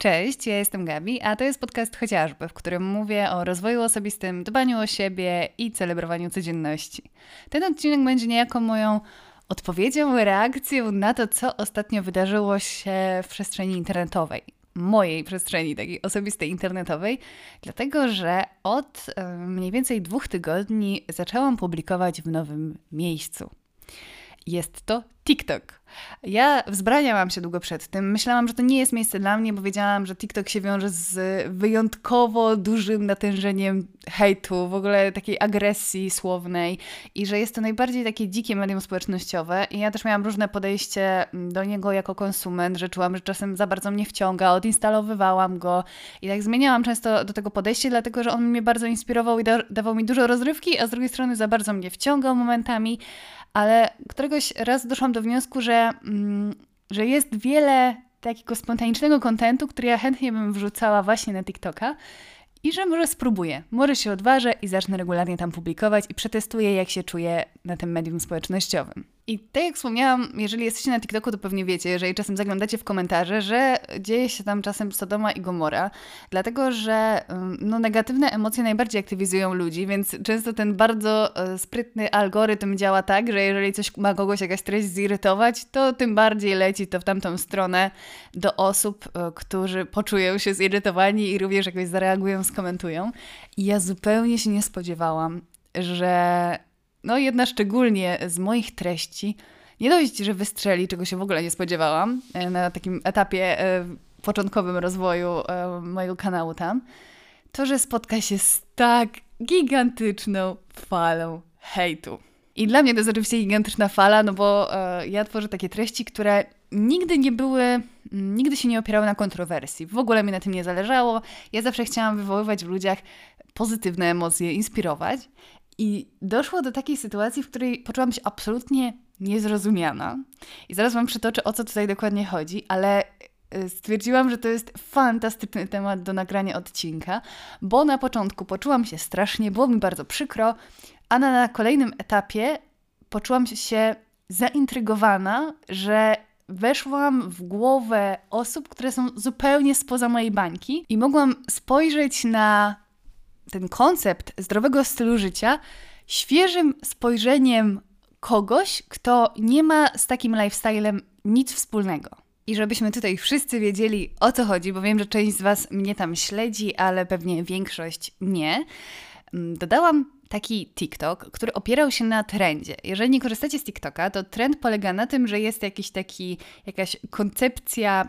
Cześć, ja jestem Gabi, a to jest podcast Chociażby, w którym mówię o rozwoju osobistym, dbaniu o siebie i celebrowaniu codzienności. Ten odcinek będzie niejako moją odpowiedzią, reakcją na to, co ostatnio wydarzyło się w przestrzeni internetowej. Mojej przestrzeni takiej osobistej internetowej, dlatego że od mniej więcej 2 tygodni zaczęłam publikować w nowym miejscu. Jest to TikTok. Ja wzbraniałam się długo przed tym. Myślałam, że to nie jest miejsce dla mnie, bo wiedziałam, że TikTok się wiąże z wyjątkowo dużym natężeniem hejtu, w ogóle takiej agresji słownej i że jest to najbardziej takie dzikie medium społecznościowe. I ja też miałam różne podejście do niego jako konsument, że czułam, że czasem za bardzo mnie wciąga, odinstalowywałam go i tak zmieniałam często do tego podejście, dlatego że on mnie bardzo inspirował i dawał mi dużo rozrywki, a z drugiej strony za bardzo mnie wciągał momentami. Ale któregoś razu doszłam do wniosku, że jest wiele takiego spontanicznego kontentu, który ja chętnie bym wrzucała właśnie na TikToka i że może spróbuję, może się odważę i zacznę regularnie tam publikować i przetestuję, jak się czuję na tym medium społecznościowym. I tak jak wspomniałam, jeżeli jesteście na TikToku, to pewnie wiecie, jeżeli czasem zaglądacie w komentarze, że dzieje się tam czasem Sodoma i Gomora, dlatego że negatywne emocje najbardziej aktywizują ludzi, więc często ten bardzo sprytny algorytm działa tak, że jeżeli coś ma kogoś jakaś treść zirytować, to tym bardziej leci to w tamtą stronę do osób, którzy poczują się zirytowani i również jakoś zareagują, skomentują. I ja zupełnie się nie spodziewałam, że jedna szczególnie z moich treści, nie dość, że wystrzeli, czego się w ogóle nie spodziewałam na takim etapie początkowym rozwoju mojego kanału tam, to, że spotka się z tak gigantyczną falą hejtu. I dla mnie to jest oczywiście gigantyczna fala, bo ja tworzę takie treści, które nigdy się nie opierały na kontrowersji. W ogóle mi na tym nie zależało. Ja zawsze chciałam wywoływać w ludziach pozytywne emocje, inspirować. I doszło do takiej sytuacji, w której poczułam się absolutnie niezrozumiana. I zaraz wam przytoczę, o co tutaj dokładnie chodzi, ale stwierdziłam, że to jest fantastyczny temat do nagrania odcinka, bo na początku poczułam się strasznie, było mi bardzo przykro, a na kolejnym etapie poczułam się zaintrygowana, że weszłam w głowę osób, które są zupełnie spoza mojej bańki i mogłam spojrzeć na ten koncept zdrowego stylu życia świeżym spojrzeniem kogoś, kto nie ma z takim lifestylem nic wspólnego. I żebyśmy tutaj wszyscy wiedzieli, o co chodzi, bo wiem, że część z was mnie tam śledzi, ale pewnie większość nie, dodałam taki TikTok, który opierał się na trendzie. Jeżeli nie korzystacie z TikToka, to trend polega na tym, że jest jakaś koncepcja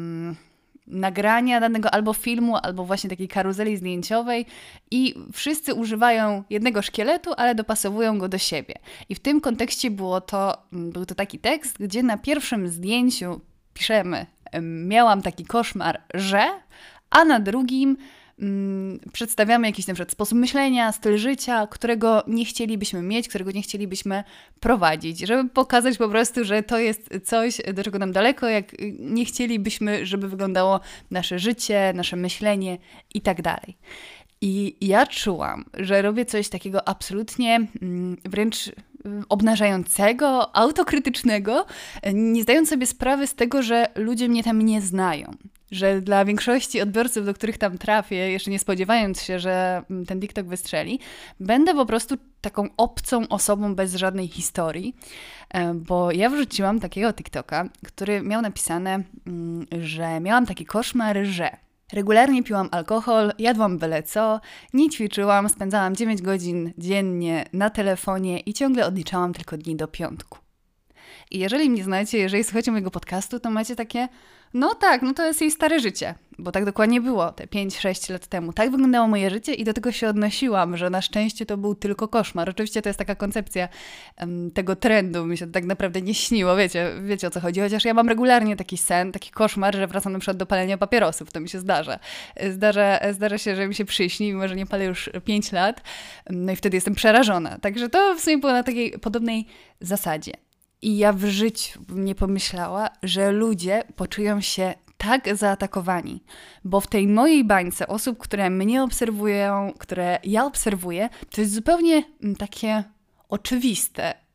nagrania danego albo filmu, albo właśnie takiej karuzeli zdjęciowej i wszyscy używają jednego szkieletu, ale dopasowują go do siebie. I w tym kontekście był to taki tekst, gdzie na pierwszym zdjęciu piszemy miałam taki koszmar, a na drugim przedstawiamy jakiś na przykład sposób myślenia, styl życia, którego nie chcielibyśmy mieć, którego nie chcielibyśmy prowadzić, żeby pokazać po prostu, że to jest coś, do czego nam daleko, jak nie chcielibyśmy, żeby wyglądało nasze życie, nasze myślenie i tak dalej. I ja czułam, że robię coś takiego absolutnie wręcz obnażającego, autokrytycznego, nie zdając sobie sprawy z tego, że ludzie mnie tam nie znają. Że dla większości odbiorców, do których tam trafię, jeszcze nie spodziewając się, że ten TikTok wystrzeli, będę po prostu taką obcą osobą bez żadnej historii, bo ja wrzuciłam takiego TikToka, który miał napisane, że miałam taki koszmar, że regularnie piłam alkohol, jadłam byle co, nie ćwiczyłam, spędzałam 9 godzin dziennie na telefonie i ciągle odliczałam tylko dni do piątku. I jeżeli mnie znacie, jeżeli słuchacie mojego podcastu, to macie takie, to jest jej stare życie, bo tak dokładnie było te 5-6 lat temu. Tak wyglądało moje życie i do tego się odnosiłam, że na szczęście to był tylko koszmar. Oczywiście to jest taka koncepcja tego trendu, mi się to tak naprawdę nie śniło, wiecie o co chodzi, chociaż ja mam regularnie taki sen, taki koszmar, że wracam na przykład do palenia papierosów, to mi się zdarza. Zdarza się, że mi się przyśni, mimo że nie palę już 5 lat, i wtedy jestem przerażona. Także to w sumie było na takiej podobnej zasadzie. I ja w życiu bym nie pomyślała, że ludzie poczują się tak zaatakowani, bo w tej mojej bańce osób, które mnie obserwują, które ja obserwuję, to jest zupełnie takie oczywiste,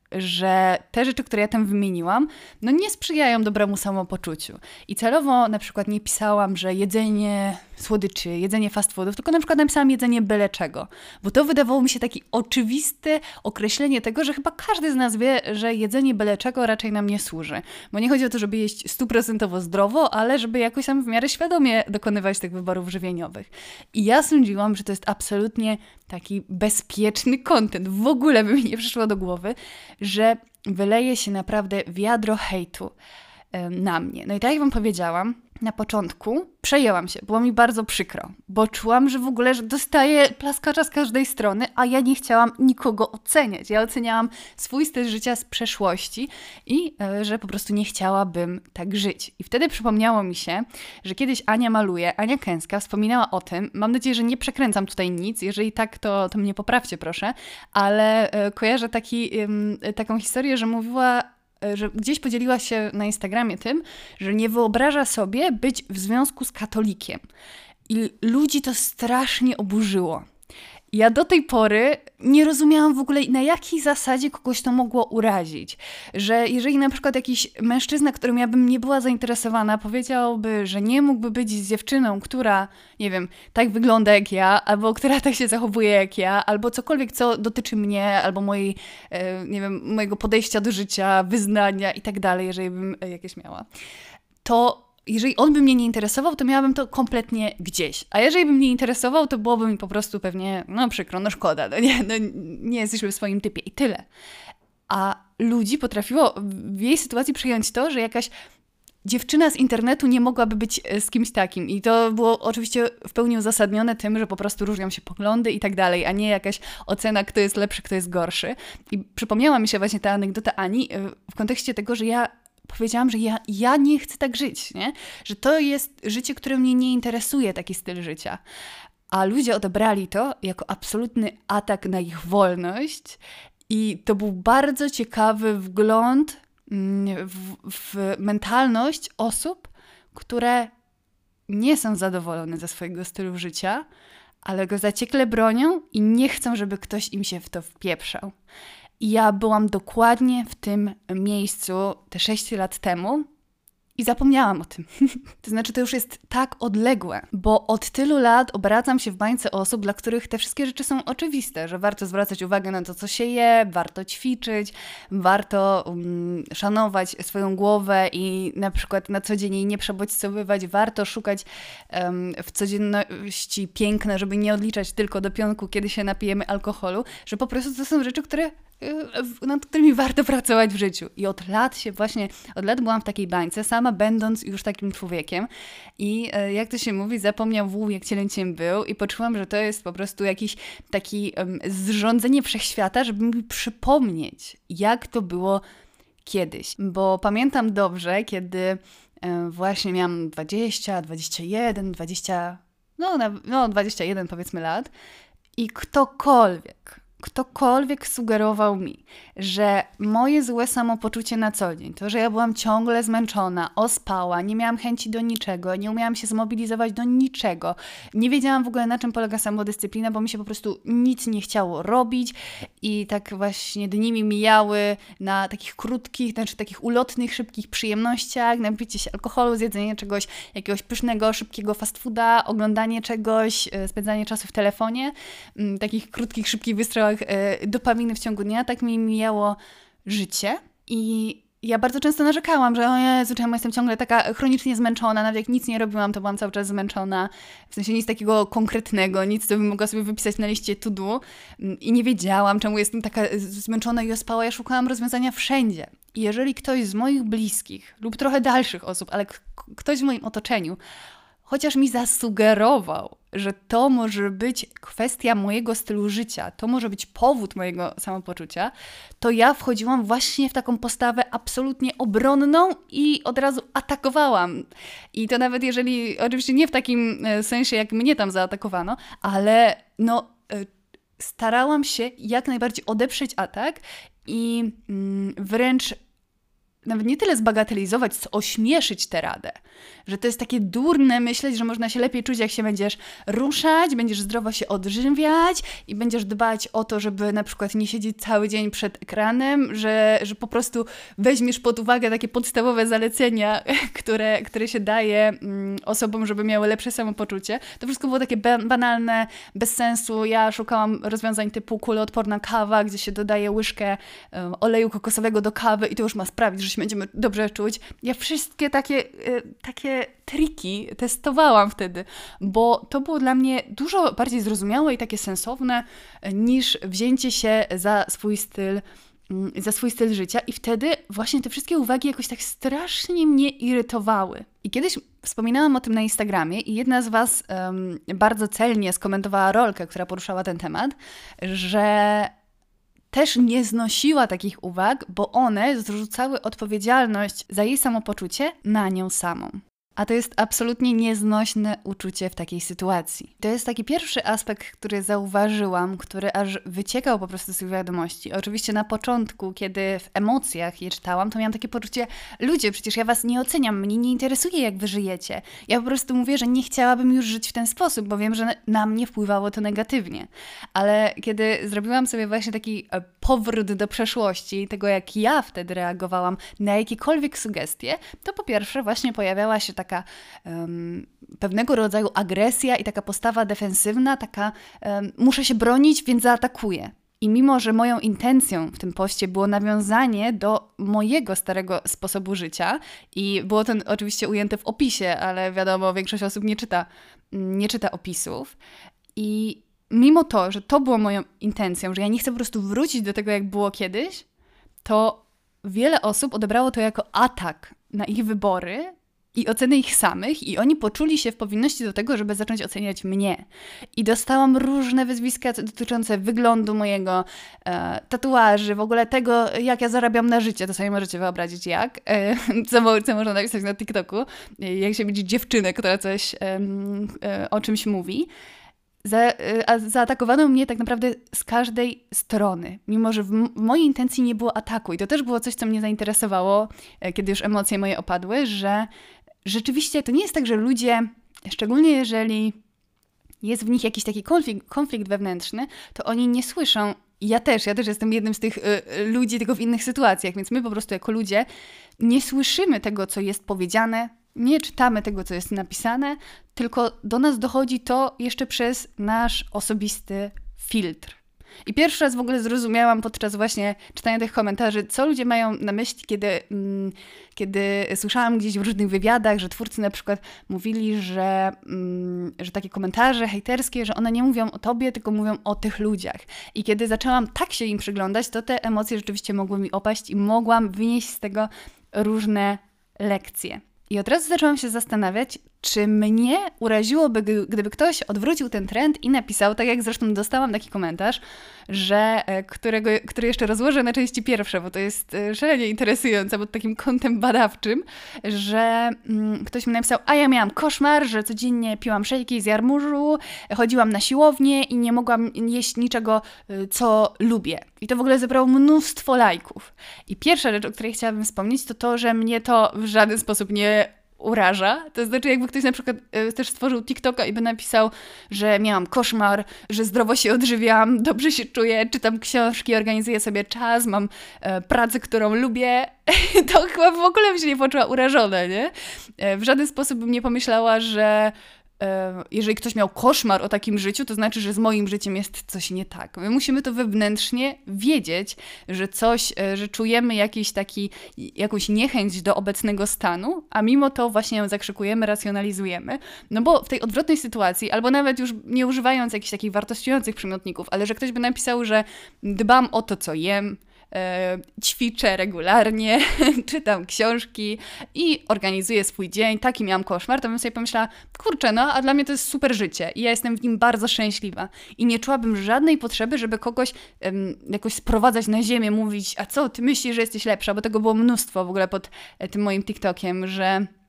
że te rzeczy, które ja tam wymieniłam, no nie sprzyjają dobremu samopoczuciu. I celowo na przykład nie pisałam, że jedzenie słodyczy, jedzenie fast foodów, tylko na przykład napisałam jedzenie byle czego. Bo to wydawało mi się takie oczywiste określenie tego, że chyba każdy z nas wie, że jedzenie byle czego raczej nam nie służy. Bo nie chodzi o to, żeby jeść 100% zdrowo, ale żeby jakoś tam w miarę świadomie dokonywać tych wyborów żywieniowych. I ja sądziłam, że to jest absolutnie taki bezpieczny content. W ogóle by mi nie przyszło do głowy, że wyleje się naprawdę wiadro hejtu na mnie. No i tak jak wam powiedziałam, na początku przejęłam się, było mi bardzo przykro, bo czułam, że w ogóle że dostaję plaskacza z każdej strony, a ja nie chciałam nikogo oceniać. Ja oceniałam swój styl życia z przeszłości i że po prostu nie chciałabym tak żyć. I wtedy przypomniało mi się, że kiedyś Ania Kęska wspominała o tym, mam nadzieję, że nie przekręcam tutaj nic, jeżeli tak, to mnie poprawcie proszę, ale kojarzę taką historię, że mówiła, że gdzieś podzieliła się na Instagramie tym, że nie wyobraża sobie być w związku z katolikiem. I ludzi to strasznie oburzyło. Ja do tej pory nie rozumiałam w ogóle, na jakiej zasadzie kogoś to mogło urazić. Że jeżeli na przykład jakiś mężczyzna, którym ja bym nie była zainteresowana, powiedziałby, że nie mógłby być z dziewczyną, która, nie wiem, tak wygląda jak ja, albo która tak się zachowuje jak ja, albo cokolwiek, co dotyczy mnie, albo mojej, nie wiem, mojego podejścia do życia, wyznania i tak dalej, jeżeli bym jakieś miała, to jeżeli on by mnie nie interesował, to miałabym to kompletnie gdzieś. A jeżeli by mnie interesował, to byłoby mi po prostu pewnie, no przykro, no szkoda, nie jesteśmy w swoim typie i tyle. A ludzi potrafiło w jej sytuacji przyjąć to, że jakaś dziewczyna z internetu nie mogłaby być z kimś takim. I to było oczywiście w pełni uzasadnione tym, że po prostu różnią się poglądy i tak dalej, a nie jakaś ocena, kto jest lepszy, kto jest gorszy. I przypomniała mi się właśnie ta anegdota Ani w kontekście tego, że ja powiedziałam, że ja nie chcę tak żyć, nie? Że to jest życie, które mnie nie interesuje, taki styl życia. A ludzie odebrali to jako absolutny atak na ich wolność i to był bardzo ciekawy wgląd w mentalność osób, które nie są zadowolone ze swojego stylu życia, ale go zaciekle bronią i nie chcą, żeby ktoś im się w to wpieprzał. I ja byłam dokładnie w tym miejscu te 6 lat temu i zapomniałam o tym. To znaczy, to już jest tak odległe, bo od tylu lat obracam się w bańce osób, dla których te wszystkie rzeczy są oczywiste, że warto zwracać uwagę na to, co się je, warto ćwiczyć, warto szanować swoją głowę i na przykład na co dzień jej nie przebodźcowywać, warto szukać w codzienności piękna, żeby nie odliczać tylko do pionku, kiedy się napijemy alkoholu, że po prostu to są rzeczy, nad którymi warto pracować w życiu. I od lat byłam w takiej bańce, sama będąc już takim człowiekiem i jak to się mówi, zapomniał wół, jak cielęciem był i poczułam, że to jest po prostu jakiś taki zrządzenie wszechświata, żeby mi przypomnieć, jak to było kiedyś. Bo pamiętam dobrze, kiedy właśnie miałam 20, 21, 20, 21 powiedzmy lat i ktokolwiek sugerował mi, że moje złe samopoczucie na co dzień, to, że ja byłam ciągle zmęczona, ospała, nie miałam chęci do niczego, nie umiałam się zmobilizować do niczego, nie wiedziałam w ogóle, na czym polega samodyscyplina, bo mi się po prostu nic nie chciało robić i tak właśnie dni mi mijały na takich krótkich, takich ulotnych, szybkich przyjemnościach, napicie się alkoholu, zjedzenie czegoś, jakiegoś pysznego, szybkiego fast fooda, oglądanie czegoś, spędzanie czasu w telefonie, takich krótkich, szybkich wystrzałach dopaminy w ciągu dnia, tak mi mijało życie i ja bardzo często narzekałam, że o Jezu, czemu jestem ciągle taka chronicznie zmęczona, nawet jak nic nie robiłam, to byłam cały czas zmęczona, w sensie nic takiego konkretnego, nic, co bym mogła sobie wypisać na liście to do i nie wiedziałam, czemu jestem taka zmęczona i ospała, ja szukałam rozwiązania wszędzie. I jeżeli ktoś z moich bliskich lub trochę dalszych osób, ale ktoś w moim otoczeniu chociaż mi zasugerował, że to może być kwestia mojego stylu życia, to może być powód mojego samopoczucia, to ja wchodziłam właśnie w taką postawę absolutnie obronną i od razu atakowałam. I to nawet jeżeli, oczywiście nie w takim sensie, jak mnie tam zaatakowano, ale starałam się jak najbardziej odeprzeć atak i wręcz nawet nie tyle zbagatelizować, co ośmieszyć tę radę. Że to jest takie durne myśleć, że można się lepiej czuć, jak się będziesz ruszać, będziesz zdrowo się odżywiać i będziesz dbać o to, żeby na przykład nie siedzieć cały dzień przed ekranem, że po prostu weźmiesz pod uwagę takie podstawowe zalecenia, które się daje osobom, żeby miały lepsze samopoczucie. To wszystko było takie banalne, bez sensu. Ja szukałam rozwiązań typu kuloodporna kawa, gdzie się dodaje łyżkę oleju kokosowego do kawy i to już ma sprawić, że się będziemy dobrze czuć. Ja wszystkie takie triki testowałam wtedy, bo to było dla mnie dużo bardziej zrozumiałe i takie sensowne niż wzięcie się za swój styl życia i wtedy właśnie te wszystkie uwagi jakoś tak strasznie mnie irytowały. I kiedyś wspominałam o tym na Instagramie i jedna z Was bardzo celnie skomentowała rolkę, która poruszała ten temat, że też nie znosiła takich uwag, bo one zrzucały odpowiedzialność za jej samopoczucie na nią samą. A to jest absolutnie nieznośne uczucie w takiej sytuacji. To jest taki pierwszy aspekt, który zauważyłam, który aż wyciekał po prostu z tych wiadomości. Oczywiście na początku, kiedy w emocjach je czytałam, to miałam takie poczucie, ludzie, przecież ja was nie oceniam, mnie nie interesuje, jak wy żyjecie. Ja po prostu mówię, że nie chciałabym już żyć w ten sposób, bo wiem, że na mnie wpływało to negatywnie. Ale kiedy zrobiłam sobie właśnie taki powrót do przeszłości, tego jak ja wtedy reagowałam na jakiekolwiek sugestie, to po pierwsze właśnie pojawiała się taka pewnego rodzaju agresja i taka postawa defensywna, taka muszę się bronić, więc zaatakuję. I mimo, że moją intencją w tym poście było nawiązanie do mojego starego sposobu życia i było to oczywiście ujęte w opisie, ale wiadomo, większość osób nie czyta opisów i mimo to, że to było moją intencją, że ja nie chcę po prostu wrócić do tego, jak było kiedyś, to wiele osób odebrało to jako atak na ich wybory i oceny ich samych i oni poczuli się w powinności do tego, żeby zacząć oceniać mnie. I dostałam różne wyzwiska dotyczące wyglądu mojego, tatuaży, w ogóle tego, jak ja zarabiam na życie. To sobie możecie wyobrazić jak. Co można napisać na TikToku, jak się widzi dziewczynę, która coś o czymś mówi. Zaatakowano mnie tak naprawdę z każdej strony, mimo że w mojej intencji nie było ataku. I to też było coś, co mnie zainteresowało, kiedy już emocje moje opadły, że rzeczywiście to nie jest tak, że ludzie, szczególnie jeżeli jest w nich jakiś taki konflikt wewnętrzny, to oni nie słyszą. Ja też jestem jednym z tych ludzi, tylko w innych sytuacjach, więc my po prostu jako ludzie nie słyszymy tego, co jest powiedziane, nie czytamy tego, co jest napisane, tylko do nas dochodzi to jeszcze przez nasz osobisty filtr. I pierwszy raz w ogóle zrozumiałam podczas właśnie czytania tych komentarzy, co ludzie mają na myśli, kiedy słyszałam gdzieś w różnych wywiadach, że twórcy na przykład mówili, że takie komentarze hejterskie, że one nie mówią o tobie, tylko mówią o tych ludziach. I kiedy zaczęłam tak się im przyglądać, to te emocje rzeczywiście mogły mi opaść i mogłam wynieść z tego różne lekcje. I od razu zaczęłam się zastanawiać, czy mnie uraziłoby, gdyby ktoś odwrócił ten trend i napisał, tak jak zresztą dostałam taki komentarz, który jeszcze rozłożę na części pierwsze, bo to jest szalenie interesujące pod takim kątem badawczym, że ktoś mi napisał, a ja miałam koszmar, że codziennie piłam szejki z jarmużu, chodziłam na siłownię i nie mogłam jeść niczego, co lubię. I to w ogóle zebrało mnóstwo lajków. I pierwsza rzecz, o której chciałabym wspomnieć, to to, że mnie to w żaden sposób nie uraża. To znaczy, jakby ktoś na przykład też stworzył TikToka i by napisał, że miałam koszmar, że zdrowo się odżywiam, dobrze się czuję, czytam książki, organizuję sobie czas, mam pracę, którą lubię, to chyba w ogóle bym się nie poczuła urażona, nie? W żaden sposób bym nie pomyślała, że jeżeli ktoś miał koszmar o takim życiu, to znaczy, że z moim życiem jest coś nie tak. My musimy to wewnętrznie wiedzieć, że czujemy jakąś niechęć do obecnego stanu, a mimo to właśnie ją zakrzykujemy, racjonalizujemy. No bo w tej odwrotnej sytuacji, albo nawet już nie używając jakichś takich wartościujących przymiotników, ale że ktoś by napisał, że dbam o to, co jem, ćwiczę regularnie, czytam książki i organizuję swój dzień, taki miałam koszmar, to bym sobie pomyślała, kurczę, no, a dla mnie to jest super życie i ja jestem w nim bardzo szczęśliwa i nie czułabym żadnej potrzeby, żeby kogoś jakoś sprowadzać na ziemię, mówić, a co, ty myślisz, że jesteś lepsza, bo tego było mnóstwo w ogóle pod tym moim TikTokiem, że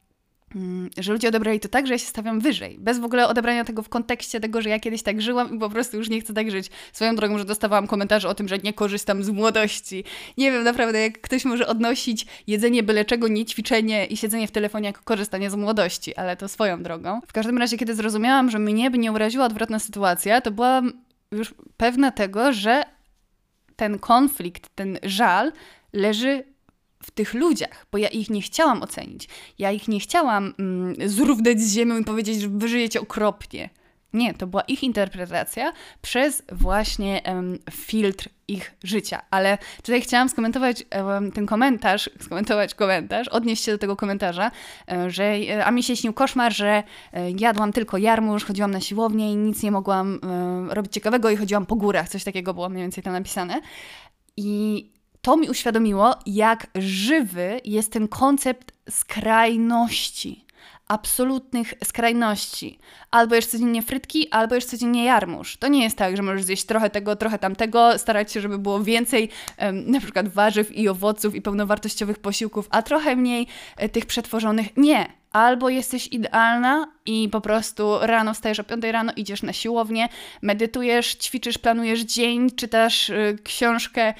że ludzie odebrali to tak, że ja się stawiam wyżej. Bez w ogóle odebrania tego w kontekście tego, że ja kiedyś tak żyłam i po prostu już nie chcę tak żyć. Swoją drogą, że dostawałam komentarze o tym, że nie korzystam z młodości. Nie wiem naprawdę, jak ktoś może odnosić jedzenie byle czego, nie ćwiczenie i siedzenie w telefonie jako korzystanie z młodości, ale to swoją drogą. W każdym razie, kiedy zrozumiałam, że mnie by nie uraziła odwrotna sytuacja, to byłam już pewna tego, że ten konflikt, ten żal leży w tych ludziach, bo ja ich nie chciałam ocenić. Ja ich nie chciałam zrównać z ziemią i powiedzieć, że wy żyjecie okropnie. Nie, to była ich interpretacja przez właśnie filtr ich życia. Ale tutaj chciałam skomentować ten komentarz, odnieść się do tego komentarza, że a mi się śnił koszmar, że jadłam tylko jarmuż, chodziłam na siłownię i nic nie mogłam robić ciekawego i chodziłam po górach. Coś takiego było mniej więcej tam napisane. I to mi uświadomiło, jak żywy jest ten koncept skrajności. Absolutnych skrajności. Albo jesz codziennie frytki, albo jesz codziennie jarmuż. To nie jest tak, że możesz zjeść trochę tego, trochę tamtego, starać się, żeby było więcej na przykład warzyw i owoców i pełnowartościowych posiłków, a trochę mniej tych przetworzonych. Nie. Albo jesteś idealna i po prostu rano wstajesz o 5 rano, idziesz na siłownię, medytujesz, ćwiczysz, planujesz dzień, czytasz książkę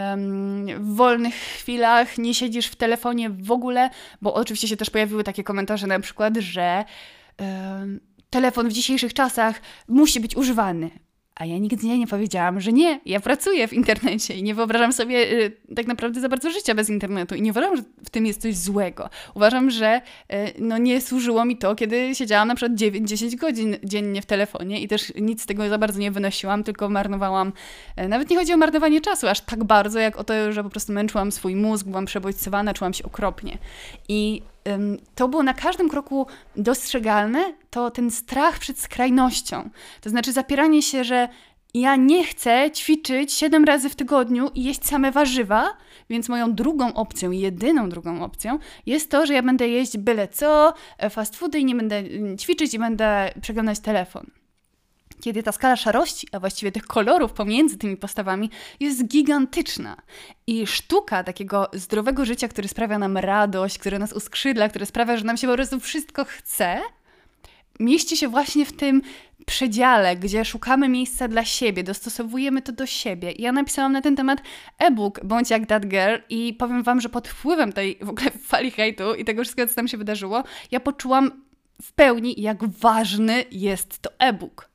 w wolnych chwilach, nie siedzisz w telefonie w ogóle, bo oczywiście się też pojawiły takie komentarze na przykład, że telefon w dzisiejszych czasach musi być używany. A ja nigdy nie powiedziałam, że nie. Ja pracuję w internecie i nie wyobrażam sobie tak naprawdę za bardzo życia bez internetu. I nie uważam, że w tym jest coś złego. Uważam, że nie służyło mi to, kiedy siedziałam na przykład 9-10 godzin dziennie w telefonie i też nic z tego za bardzo nie wynosiłam, tylko marnowałam. Nawet nie chodzi o marnowanie czasu aż tak bardzo, jak o to, że po prostu męczyłam swój mózg, byłam przebodźcowana, czułam się okropnie. I to było na każdym kroku dostrzegalne, to ten strach przed skrajnością. To znaczy zapieranie się, że ja nie chcę ćwiczyć 7 razy w tygodniu i jeść same warzywa, więc moją drugą opcją, jedyną drugą opcją jest to, że ja będę jeść byle co, fast foody i nie będę ćwiczyć i będę przeglądać telefon. Kiedy ta skala szarości, a właściwie tych kolorów pomiędzy tymi postawami jest gigantyczna. I sztuka takiego zdrowego życia, który sprawia nam radość, który nas uskrzydla, który sprawia, że nam się po prostu wszystko chce, mieści się właśnie w tym przedziale, gdzie szukamy miejsca dla siebie, dostosowujemy to do siebie. I ja napisałam na ten temat e-book Bądź jak that girl i powiem wam, że pod wpływem tej w ogóle fali hejtu i tego wszystkiego, co tam się wydarzyło, ja poczułam w pełni, jak ważny jest to e-book.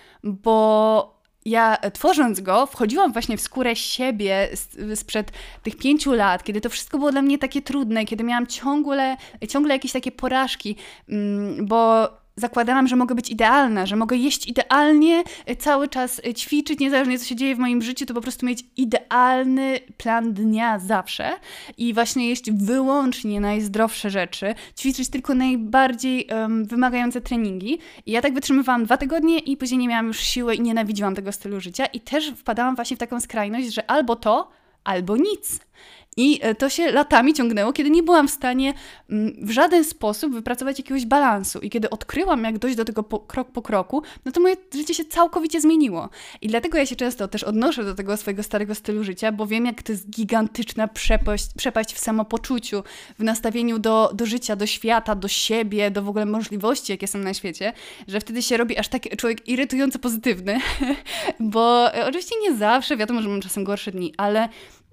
Bo ja tworząc go, wchodziłam właśnie w skórę siebie sprzed tych 5 lat, kiedy to wszystko było dla mnie takie trudne, kiedy miałam ciągle jakieś takie porażki, bo zakładałam, że mogę być idealna, że mogę jeść idealnie, cały czas ćwiczyć, niezależnie co się dzieje w moim życiu, to po prostu mieć idealny plan dnia zawsze i właśnie jeść wyłącznie najzdrowsze rzeczy, ćwiczyć tylko najbardziej wymagające treningi. I ja tak wytrzymywałam 2 tygodnie i później nie miałam już siły i nienawidziłam tego stylu życia i też wpadałam właśnie w taką skrajność, że albo to, albo nic. I to się latami ciągnęło, kiedy nie byłam w stanie w żaden sposób wypracować jakiegoś balansu. I kiedy odkryłam, jak dojść do tego krok po kroku, no to moje życie się całkowicie zmieniło. I dlatego ja się często też odnoszę do tego swojego starego stylu życia, bo wiem, jak to jest gigantyczna przepaść w samopoczuciu, w nastawieniu do życia, do świata, do siebie, do w ogóle możliwości, jakie są na świecie, że wtedy się robi aż taki człowiek irytująco pozytywny, bo oczywiście nie zawsze, wiadomo, że mam czasem gorsze dni, ale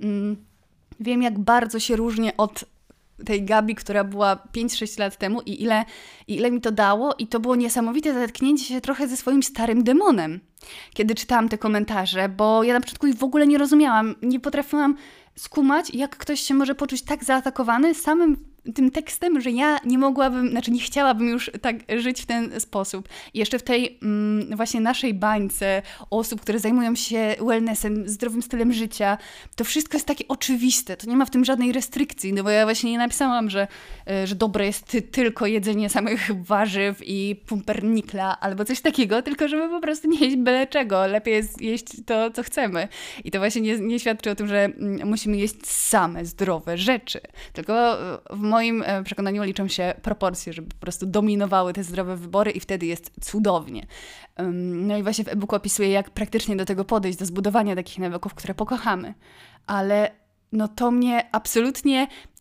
wiem, jak bardzo się różnię od tej Gabi, która była 5-6 lat temu i ile mi to dało. I to było niesamowite zetknięcie się trochę ze swoim starym demonem, kiedy czytałam te komentarze, bo ja na początku ich w ogóle nie rozumiałam. Nie potrafiłam skumać, jak ktoś się może poczuć tak zaatakowany samym tym tekstem, że ja nie chciałabym już tak żyć w ten sposób. I jeszcze w tej właśnie naszej bańce osób, które zajmują się wellnessem, zdrowym stylem życia, to wszystko jest takie oczywiste. To nie ma w tym żadnej restrykcji, no bo ja właśnie nie napisałam, że dobre jest tylko jedzenie samych warzyw i pumpernikla albo coś takiego, tylko żeby po prostu nie jeść byle czego. Lepiej jest jeść to, co chcemy. I to właśnie nie świadczy o tym, że musimy jeść same zdrowe rzeczy. Tylko w moim przekonaniu liczą się proporcje, żeby po prostu dominowały te zdrowe wybory i wtedy jest cudownie. No i właśnie w e-booku opisuję, jak praktycznie do tego podejść, do zbudowania takich nawyków, które pokochamy. Ale no to mnie absolutnie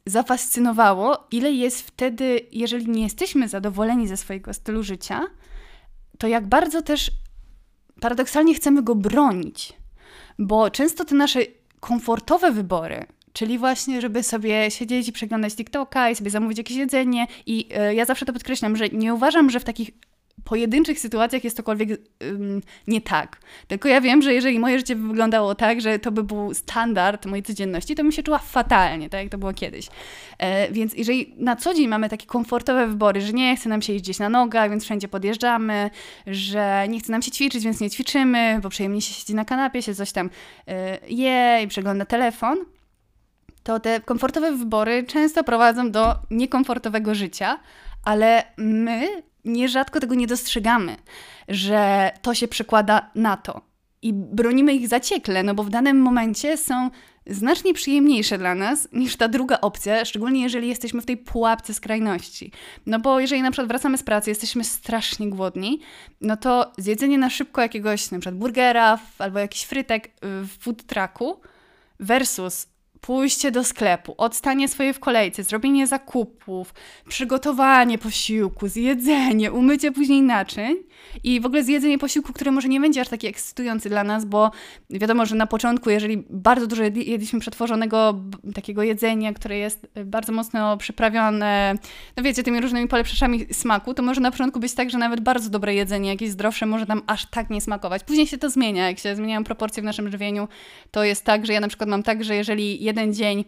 zafascynowało, ile jest wtedy, jeżeli nie jesteśmy zadowoleni ze swojego stylu życia, to jak bardzo też paradoksalnie chcemy go bronić. Bo często te nasze komfortowe wybory, czyli właśnie, żeby sobie siedzieć i przeglądać TikToka i sobie zamówić jakieś jedzenie. I ja zawsze to podkreślam, że nie uważam, że w takich pojedynczych sytuacjach jest cokolwiek nie tak. Tylko ja wiem, że jeżeli moje życie by wyglądało tak, że to by był standard mojej codzienności, to bym się czuła fatalnie, tak jak to było kiedyś. Więc jeżeli na co dzień mamy takie komfortowe wybory, że nie chce nam się jeździć na nogach, więc wszędzie podjeżdżamy, że nie chce nam się ćwiczyć, więc nie ćwiczymy, bo przyjemnie się siedzi na kanapie, się coś tam je i przegląda telefon, to te komfortowe wybory często prowadzą do niekomfortowego życia, ale my nierzadko tego nie dostrzegamy, że to się przekłada na to. I bronimy ich zaciekle, no bo w danym momencie są znacznie przyjemniejsze dla nas niż ta druga opcja, szczególnie jeżeli jesteśmy w tej pułapce skrajności. No bo jeżeli na przykład wracamy z pracy, jesteśmy strasznie głodni, no to zjedzenie na szybko jakiegoś na przykład burgera albo jakiś frytek w food trucku versus pójście do sklepu, odstanie swoje w kolejce, zrobienie zakupów, przygotowanie posiłku, zjedzenie, umycie później naczyń i w ogóle zjedzenie posiłku, które może nie będzie aż taki ekscytujący dla nas, bo wiadomo, że na początku, jeżeli bardzo dużo jedliśmy przetworzonego takiego jedzenia, które jest bardzo mocno przyprawione, no wiecie, tymi różnymi polepszaczami smaku, to może na początku być tak, że nawet bardzo dobre jedzenie, jakieś zdrowsze, może nam aż tak nie smakować. Później się to zmienia, jak się zmieniają proporcje w naszym żywieniu, to jest tak, że ja na przykład mam tak, że jeżeli jeden dzień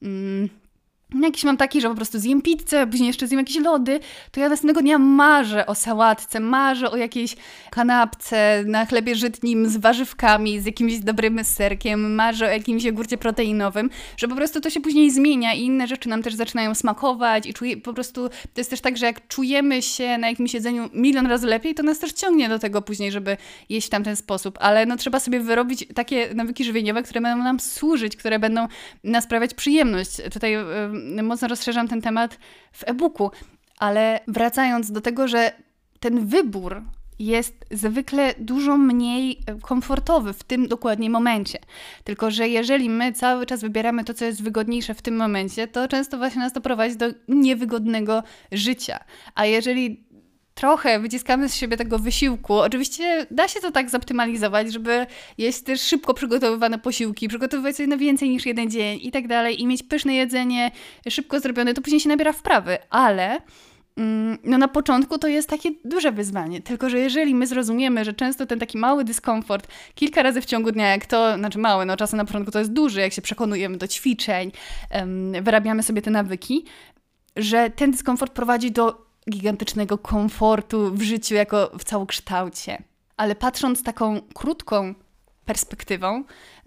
jakiś mam taki, że po prostu zjem pizzę, później jeszcze zjem jakieś lody, to ja następnego dnia marzę o sałatce, marzę o jakiejś kanapce na chlebie żytnim z warzywkami, z jakimś dobrym serkiem, marzę o jakimś jogurcie proteinowym, że po prostu to się później zmienia i inne rzeczy nam też zaczynają smakować i po prostu to jest też tak, że jak czujemy się na jakimś jedzeniu milion razy lepiej, to nas też ciągnie do tego później, żeby jeść w tamten sposób, ale no trzeba sobie wyrobić takie nawyki żywieniowe, które będą nam służyć, które będą nas sprawiać przyjemność. Tutaj mocno rozszerzam ten temat w e-booku, ale wracając do tego, że ten wybór jest zwykle dużo mniej komfortowy w tym dokładnie momencie. Tylko że jeżeli my cały czas wybieramy to, co jest wygodniejsze w tym momencie, to często właśnie nas to prowadzi do niewygodnego życia. A jeżeli trochę wyciskamy z siebie tego wysiłku. Oczywiście da się to tak zoptymalizować, żeby jeść też szybko przygotowywane posiłki, przygotowywać sobie na więcej niż jeden dzień i tak dalej i mieć pyszne jedzenie, szybko zrobione, to później się nabiera wprawy, ale no na początku to jest takie duże wyzwanie, tylko że jeżeli my zrozumiemy, że często ten taki mały dyskomfort kilka razy w ciągu dnia, jak to, znaczy mały, no czasem na początku to jest duży, jak się przekonujemy do ćwiczeń, wyrabiamy sobie te nawyki, że ten dyskomfort prowadzi do gigantycznego komfortu w życiu jako w całokształcie. Ale patrząc taką krótką perspektywą,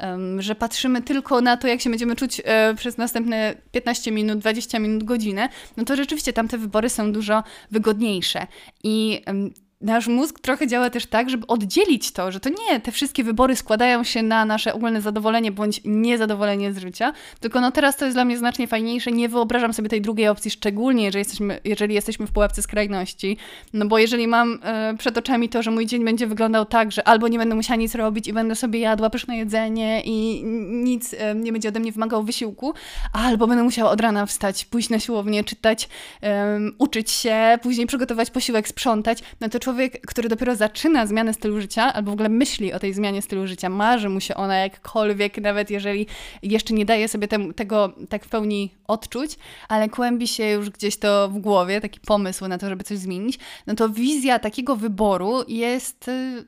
że patrzymy tylko na to, jak się będziemy czuć przez następne 15 minut, 20 minut, godzinę, no to rzeczywiście tamte wybory są dużo wygodniejsze. I nasz mózg trochę działa też tak, żeby oddzielić to, że to nie te wszystkie wybory składają się na nasze ogólne zadowolenie bądź niezadowolenie z życia, tylko no teraz to jest dla mnie znacznie fajniejsze, nie wyobrażam sobie tej drugiej opcji, szczególnie jeżeli jesteśmy w pułapce skrajności, no bo jeżeli mam przed oczami to, że mój dzień będzie wyglądał tak, że albo nie będę musiała nic robić i będę sobie jadła pyszne jedzenie i nic nie będzie ode mnie wymagało wysiłku, albo będę musiała od rana wstać, pójść na siłownię, czytać, uczyć się, później przygotować posiłek, sprzątać, no to człowiek, który dopiero zaczyna zmianę stylu życia, albo w ogóle myśli o tej zmianie stylu życia, marzy mu się ona jakkolwiek, nawet jeżeli jeszcze nie daje sobie tego tak w pełni odczuć, ale kłębi się już gdzieś to w głowie, taki pomysł na to, żeby coś zmienić, no to wizja takiego wyboru jest...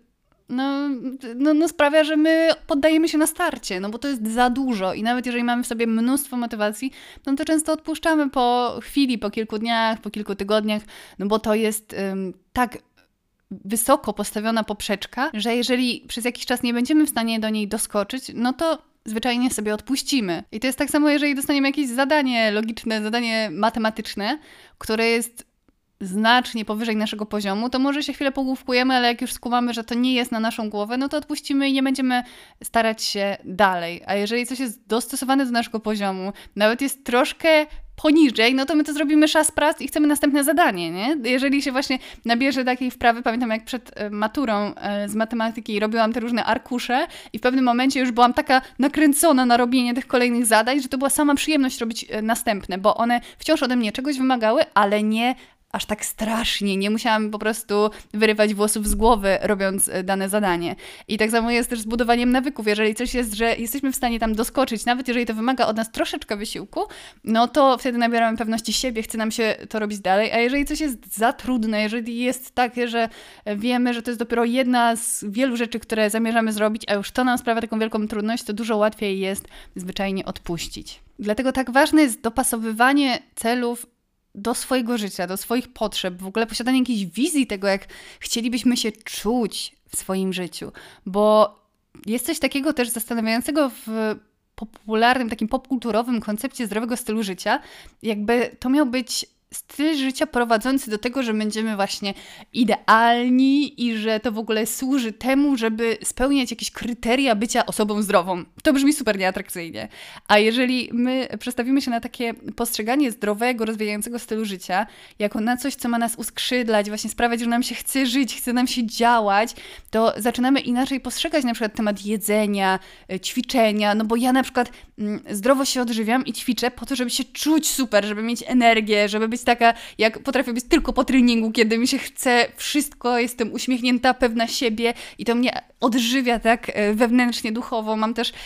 No sprawia, że my poddajemy się na starcie, no bo to jest za dużo i nawet jeżeli mamy w sobie mnóstwo motywacji, no to często odpuszczamy po chwili, po kilku dniach, po kilku tygodniach, no bo to jest tak wysoko postawiona poprzeczka, że jeżeli przez jakiś czas nie będziemy w stanie do niej doskoczyć, no to zwyczajnie sobie odpuścimy. I to jest tak samo, jeżeli dostaniemy jakieś zadanie logiczne, zadanie matematyczne, które jest znacznie powyżej naszego poziomu, to może się chwilę pogłówkujemy, ale jak już skumamy, że to nie jest na naszą głowę, no to odpuścimy i nie będziemy starać się dalej. A jeżeli coś jest dostosowane do naszego poziomu, nawet jest troszkę poniżej, no to my to zrobimy szas prac i chcemy następne zadanie, nie? Jeżeli się właśnie nabierze takiej wprawy, pamiętam jak przed maturą z matematyki robiłam te różne arkusze i w pewnym momencie już byłam taka nakręcona na robienie tych kolejnych zadań, że to była sama przyjemność robić następne, bo one wciąż ode mnie czegoś wymagały, ale nie aż tak strasznie, nie musiałam po prostu wyrywać włosów z głowy, robiąc dane zadanie. I tak samo jest też z budowaniem nawyków. Jeżeli coś jest, że jesteśmy w stanie tam doskoczyć, nawet jeżeli to wymaga od nas troszeczkę wysiłku, no to wtedy nabieramy pewności siebie, chce nam się to robić dalej, a jeżeli coś jest za trudne, jeżeli jest takie, że wiemy, że to jest dopiero jedna z wielu rzeczy, które zamierzamy zrobić, a już to nam sprawia taką wielką trudność, to dużo łatwiej jest zwyczajnie odpuścić. Dlatego tak ważne jest dopasowywanie celów do swojego życia, do swoich potrzeb, w ogóle posiadanie jakiejś wizji tego, jak chcielibyśmy się czuć w swoim życiu, bo jest coś takiego też zastanawiającego w popularnym, takim popkulturowym koncepcie zdrowego stylu życia, jakby to miał być styl życia prowadzący do tego, że będziemy właśnie idealni i że to w ogóle służy temu, żeby spełniać jakieś kryteria bycia osobą zdrową. To brzmi super nieatrakcyjnie. A jeżeli my przestawimy się na takie postrzeganie zdrowego, rozwijającego stylu życia, jako na coś, co ma nas uskrzydlać, właśnie sprawiać, że nam się chce żyć, chce nam się działać, to zaczynamy inaczej postrzegać na przykład temat jedzenia, ćwiczenia, no bo ja na przykład zdrowo się odżywiam i ćwiczę po to, żeby się czuć super, żeby mieć energię, żeby być taka, jak potrafię być tylko po treningu, kiedy mi się chce wszystko, jestem uśmiechnięta, pewna siebie i to mnie odżywia tak wewnętrznie, duchowo. Mam też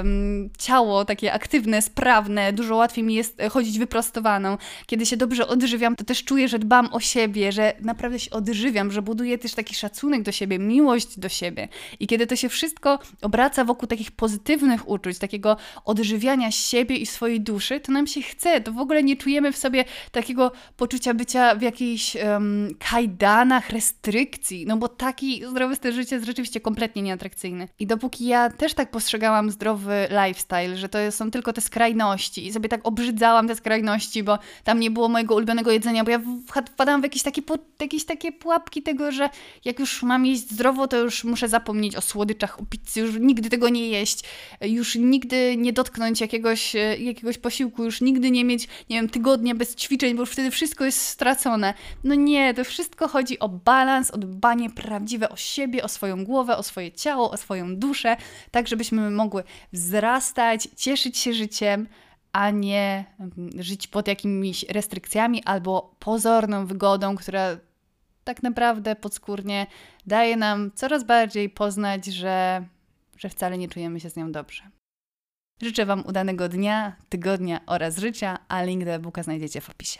ciało takie aktywne, sprawne, dużo łatwiej mi jest chodzić wyprostowaną. Kiedy się dobrze odżywiam, to też czuję, że dbam o siebie, że naprawdę się odżywiam, że buduję też taki szacunek do siebie, miłość do siebie. I kiedy to się wszystko obraca wokół takich pozytywnych uczuć, takiego odżywiania siebie i swojej duszy, to nam się chce, to w ogóle nie czujemy w sobie takiego poczucia bycia w jakichś kajdanach, restrykcji, no bo taki zdrowy styl życia jest rzeczywiście kompletnie nieatrakcyjny. I dopóki ja też tak postrzegałam zdrowy lifestyle, że to są tylko te skrajności i sobie tak obrzydzałam te skrajności, bo tam nie było mojego ulubionego jedzenia, bo ja wpadałam w jakieś takie pułapki tego, że jak już mam jeść zdrowo, to już muszę zapomnieć o słodyczach, o pizzy, już nigdy tego nie jeść, już nigdy nie dotknąć jakiegoś posiłku, już nigdy nie mieć, nie wiem, tygodnia bez ćwiczeń, bo już wtedy wszystko jest stracone. No nie, to wszystko chodzi o balans, o dbanie prawdziwe o siebie, o swoją głowę, o swoje ciało, o swoją duszę, tak żebyśmy mogły wzrastać, cieszyć się życiem, a nie żyć pod jakimiś restrykcjami albo pozorną wygodą, która tak naprawdę podskórnie daje nam coraz bardziej poznać, że wcale nie czujemy się z nią dobrze. Życzę Wam udanego dnia, tygodnia oraz życia, a link do e-booka znajdziecie w opisie.